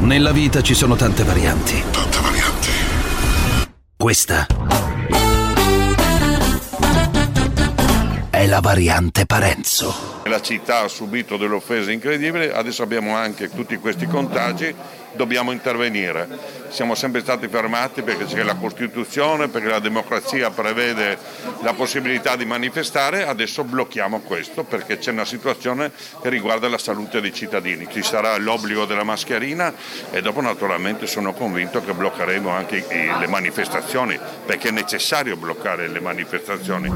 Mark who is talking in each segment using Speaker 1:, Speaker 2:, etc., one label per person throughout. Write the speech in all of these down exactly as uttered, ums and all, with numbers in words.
Speaker 1: Nella vita ci sono tante varianti.
Speaker 2: Tante varianti.
Speaker 1: Questa è la variante Parenzo.
Speaker 3: La città ha subito delle offese incredibili, adesso abbiamo anche tutti questi contagi, dobbiamo intervenire. Siamo sempre stati fermati perché c'è la Costituzione, perché la democrazia prevede la possibilità di manifestare, adesso blocchiamo questo perché c'è una situazione che riguarda la salute dei cittadini. Ci sarà l'obbligo della mascherina e dopo naturalmente sono convinto che bloccheremo anche le manifestazioni, perché è necessario bloccare le manifestazioni.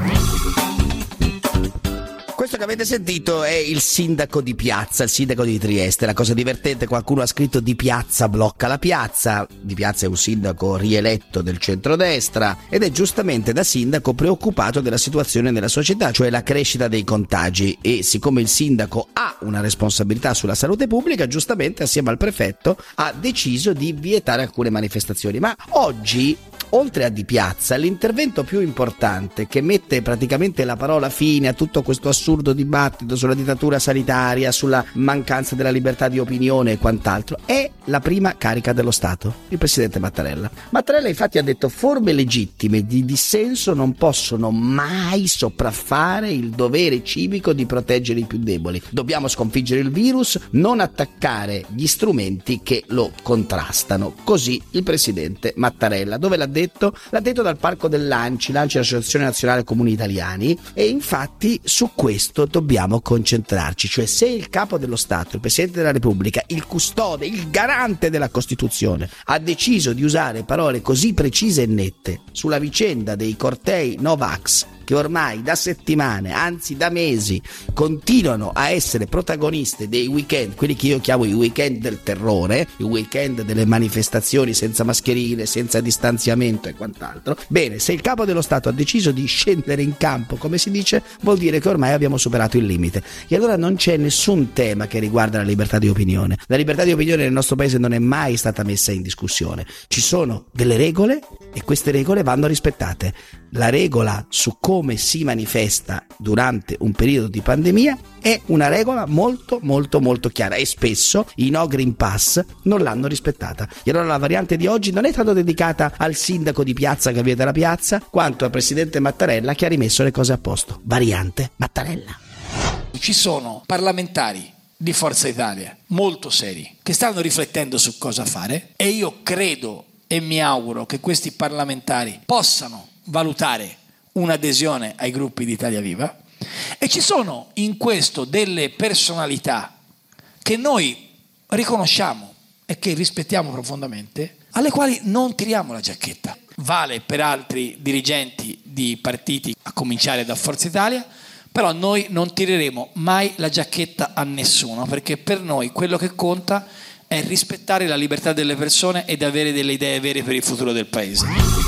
Speaker 4: Questo che avete sentito è il sindaco di Piazza, il sindaco di Trieste. La cosa divertente, qualcuno ha scritto Di Piazza blocca la piazza. Di Piazza è un sindaco rieletto del centrodestra ed è giustamente da sindaco preoccupato della situazione nella società, cioè la crescita dei contagi, e siccome il sindaco ha una responsabilità sulla salute pubblica, giustamente assieme al prefetto ha deciso di vietare alcune manifestazioni. Ma oggi, oltre a Di Piazza, l'intervento più importante, che mette praticamente la parola fine a tutto questo assurdo dibattito sulla dittatura sanitaria, sulla mancanza della libertà di opinione e quant'altro, è la prima carica dello Stato, il presidente Mattarella. Mattarella infatti ha detto: forme legittime di dissenso non possono mai sopraffare il dovere civico di proteggere i più deboli. Dobbiamo sconfiggere il virus, non attaccare gli strumenti che lo contrastano. Così il presidente Mattarella. Dove l'ha detto? L'ha detto dal palco dell'Anci, l'Anci è l'Associazione Nazionale Comuni Italiani, e infatti su questo dobbiamo concentrarci, cioè se il capo dello Stato, il Presidente della Repubblica, il custode, il garante della Costituzione, ha deciso di usare parole così precise e nette sulla vicenda dei cortei Novax, che ormai da settimane, anzi da mesi, continuano a essere protagoniste dei weekend, quelli che io chiamo i weekend del terrore, i weekend delle manifestazioni senza mascherine, senza distanziamento e quant'altro. Bene, se il capo dello Stato ha deciso di scendere in campo, come si dice, vuol dire che ormai abbiamo superato il limite. E allora non c'è nessun tema che riguarda la libertà di opinione. La libertà di opinione nel nostro paese non è mai stata messa in discussione. Ci sono delle regole e queste regole vanno rispettate. La regola su come si manifesta durante un periodo di pandemia è una regola molto molto molto chiara, e spesso i no Green Pass non l'hanno rispettata. E allora la variante di oggi non è tanto dedicata al sindaco di Piazza che vieta la piazza, quanto al presidente Mattarella che ha rimesso le cose a posto. Variante Mattarella.
Speaker 5: Ci sono parlamentari di Forza Italia molto seri che stanno riflettendo su cosa fare, e io credo e mi auguro che questi parlamentari possano valutare un'adesione ai gruppi di Italia Viva, e ci sono in questo delle personalità che noi riconosciamo e che rispettiamo profondamente, alle quali non tiriamo la giacchetta. Vale per altri dirigenti di partiti, a cominciare da Forza Italia, però noi non tireremo mai la giacchetta a nessuno, perché per noi quello che conta è rispettare la libertà delle persone ed avere delle idee vere per il futuro del paese.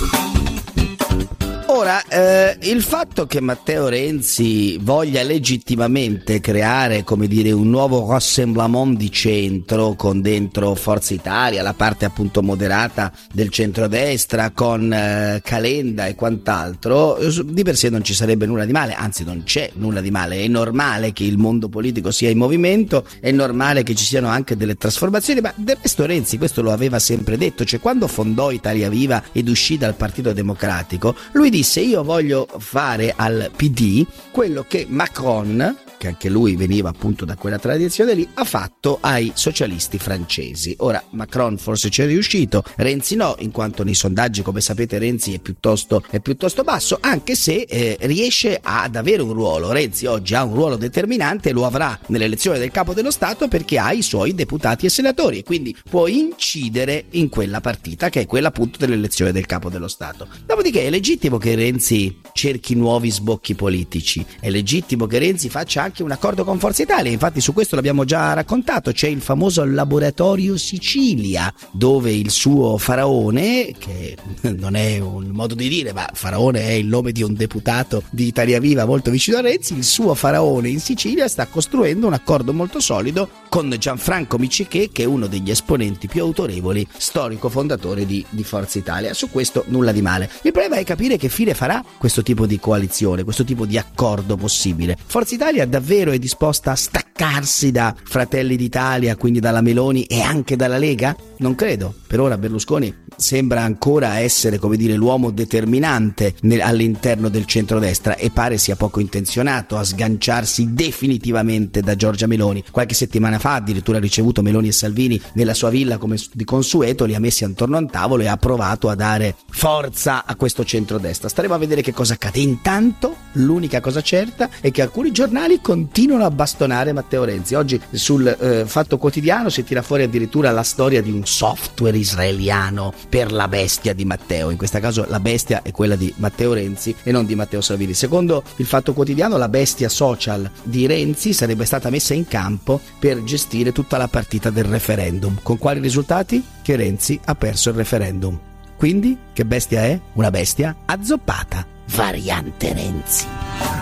Speaker 4: Ora, eh, il fatto che Matteo Renzi voglia legittimamente creare, come dire, un nuovo rassemblement di centro con dentro Forza Italia, la parte appunto moderata del centrodestra, con eh, Calenda e quant'altro, di per sé non ci sarebbe nulla di male, anzi non c'è nulla di male. È normale che il mondo politico sia in movimento, è normale che ci siano anche delle trasformazioni, ma del resto Renzi questo lo aveva sempre detto, cioè quando fondò Italia Viva ed uscì dal Partito Democratico, lui disse: io voglio fare al P D quello che Macron, che anche lui veniva appunto da quella tradizione lì, ha fatto ai socialisti francesi. Ora Macron forse ci è riuscito, Renzi no, in quanto nei sondaggi, come sapete, Renzi è piuttosto, è piuttosto basso, anche se eh, riesce ad avere un ruolo. Renzi oggi ha un ruolo determinante e lo avrà nell'elezione del capo dello Stato, perché ha i suoi deputati e senatori e quindi può incidere in quella partita, che è quella appunto dell'elezione del capo dello Stato. Dopodiché è legittimo che Renzi cerchi nuovi sbocchi politici, è legittimo che Renzi faccia anche un accordo con Forza Italia, infatti su questo l'abbiamo già raccontato. C'è il famoso laboratorio Sicilia, dove il suo faraone, che non è un modo di dire, ma faraone è il nome di un deputato di Italia Viva molto vicino a Renzi, il suo faraone in Sicilia sta costruendo un accordo molto solido con Gianfranco Miccichè, che è uno degli esponenti più autorevoli, storico fondatore di, di Forza Italia. Su questo nulla di male. Il problema è capire che fine farà questo tipo di coalizione, questo tipo di accordo possibile. Forza Italia davvero è disposta a staccarsi da Fratelli d'Italia, quindi dalla Meloni e anche dalla Lega? Non credo. Per ora Berlusconi sembra ancora essere, come dire, l'uomo determinante nel, all'interno del centrodestra, e pare sia poco intenzionato a sganciarsi definitivamente da Giorgia Meloni. Qualche settimana fa addirittura ha ricevuto Meloni e Salvini nella sua villa come di consueto, li ha messi attorno a un tavolo e ha provato a dare forza a questo centrodestra. Staremo a vedere che cosa accade. Intanto l'unica cosa certa è che alcuni giornali continuano a bastonare Matteo Renzi. Oggi sul eh, Fatto Quotidiano si tira fuori addirittura la storia di un software israeliano per la bestia di Matteo. In questo caso la bestia è quella di Matteo Renzi e non di Matteo Salvini. Secondo il Fatto Quotidiano, la bestia social di Renzi sarebbe stata messa in campo per gestire tutta la partita del referendum. Con quali risultati? Che Renzi ha perso il referendum. Quindi, che bestia è? Una bestia azzoppata. Variante Renzi.